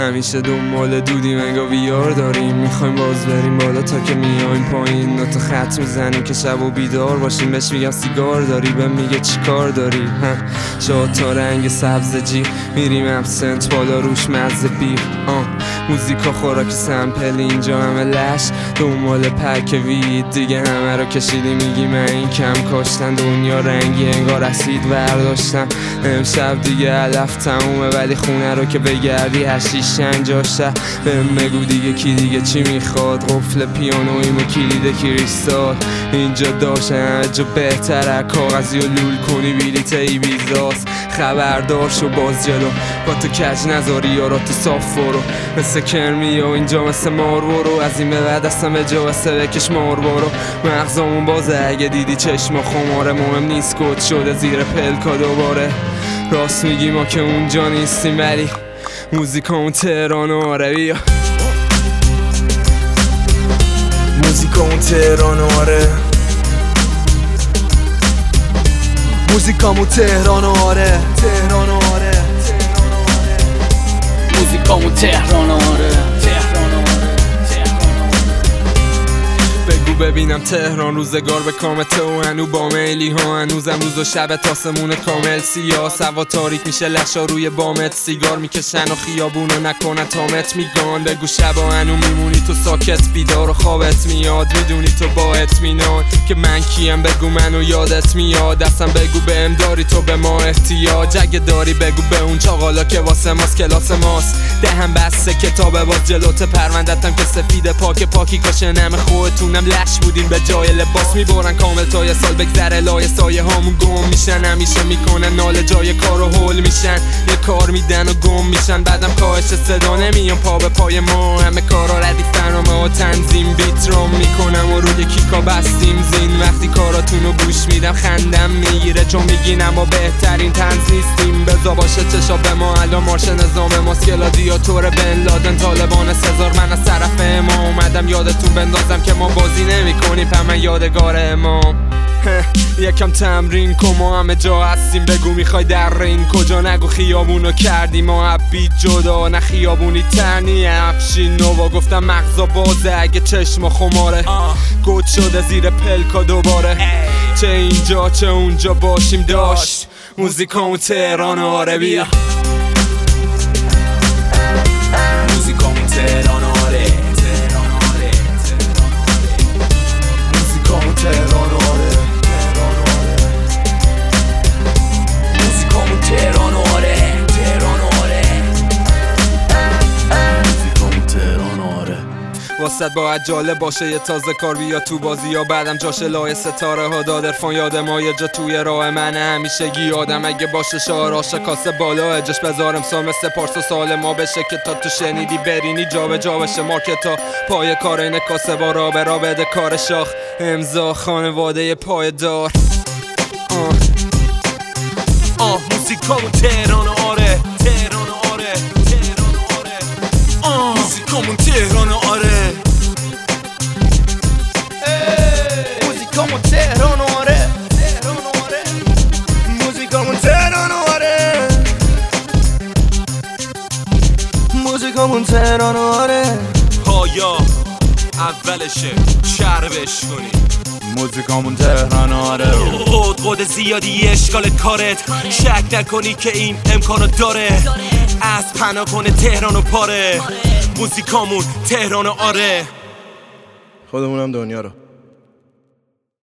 همیشه دنبال دودیم انگار ویار داریم، میخوایم باز بریم بالا تا که میایم پایین، نوتا خط میزنیم که شب و بیدار باشیم. بهش میگم سیگار داری، به میگه چی کار داری؟ شاد تا رنگ سبز جی میریم ابسنت بالا روش مزه بیر. موزیکا خوراک سمپل اینجا همه لش دنبال پک وید دیگه همه رو کشیدی. میگی من این کم کاشتن دنیا رنگی انگار اسید برداشتم. امشب دیگه علف تمومه ولی خونه رو که بگردی هشیش انجاشه. بهم بگو دیگه کی دیگه چی میخواد؟ قفل پیانویم و کلید کریستال اینجا داشته همه جا بهتره. کاغذی و لول کنی بیلیت ای بیزاست. خبردار شو باز جلو با تو کج نذاری یاراتو صاف برو. مثل کرمی و اینجا مثل مار برو. از این به بعد اصلا به جا واسه بکش مار برو. مغزامون بازه اگه دیدی چشم خماره. مهم نیست کد شده زیر پلکا دوباره. راست میگی ما که اونجا نیستیم ولی موزیکامون تهران و آره. بیا موزیکامون تهران و آره. موزیکامون تهران و آره. تهران و آره. موزیکامون تهران و آره. بگو ببینم تهران روزگار به کامته و هنو با میلی ها. هنوزم روز و شب تاسمون کامل سیاه. سوا تاریک میشه لشا روی بامت. سیگار میکشن و خیابونو نکنن تامت میگان. بگو شبا هنو میمونی تو ساکت بیدار و خوابت میاد. میدونی تو با اطمینان که من کیم. بگو منو یادت میاد. دستم بگو بهم داری تو به ما احتیاج. اگه داری بگو به اون چاقالا که واسه ماست کلاس ماست. دهم بسته کتاب باز جلوت پروندتم که سفید پاکی کاشه نم خودتونم لش بودین به جای لباس. میبرن کامل تا یه سال بگذره لای سایه هامون گم میشن. همیشه میکنن ناله جای کار و هول میشن. یه کار میدن و گم میشن بعدم کاهش صدا نمیان پا به پای ما. همه کارا ردیف برنامه و تنظیم بیت رام میکنم و روی کیکا بستیم زین. وقتی کاراتونو گوش میدم خندم میگیره چون میگین اما بهترین طنز نیستیم. بزا باشه چشا به ما الان مارش نظام ماست. گلادیاتور بن لادن طالبان سزار. من از طرف ما اومدم یادتون بندازم که ما بازی نمی‌کنیم من یادگار امام. یکم تمرین کن ما همه جا هستیم. بگو میخوای در این کجا نگو خیابونو کردیم ما عبید جدا. نه خیابونی تنی افشین نوا. گفتم مغزا بازه اگه چشم خماره. گد شده زیر پلکا دوباره. چه اینجا چه اونجا باشیم داشت. موزیکامون تهران و آره. بیا موزیکامون تهران و آره. موزیکامون تهران و آره. موزیکامون تهران و آره. تهران و آره. موزیکامون تهران و آره. واسط باید جالب باشه یه تازه کار بیا تو بازی یا بعدم جاش لای ستاره ها داد عرفان یاد ما یه جا توی راه من همیشگی آدم اگه باشه شعر عاشق کاسه بالا اجش بذارم سال مثل پارس و سال ما بشه که تا تو شنیدی برینی جا به جا بشه مارکت ها پای کار این کاسه با را بده کار شاخ امضا خانواده پایدار. موزیکامون تهران و آره. تهران و آره. تهران و آره. موزیکامون تهران و آره. موزیکامون تهران و آره. تهران و آره. موزیکامون تهران و آره. موزیکامون تهران و آره. پایا اولشه چربش کنی. موزیکامون تهران آره. قد زیادی اشکال کارت. شک نکنی که این امکانو داره. از پناه کنه تهران و پاره. موزیکامون تهران آره. خودمونم دنیا رو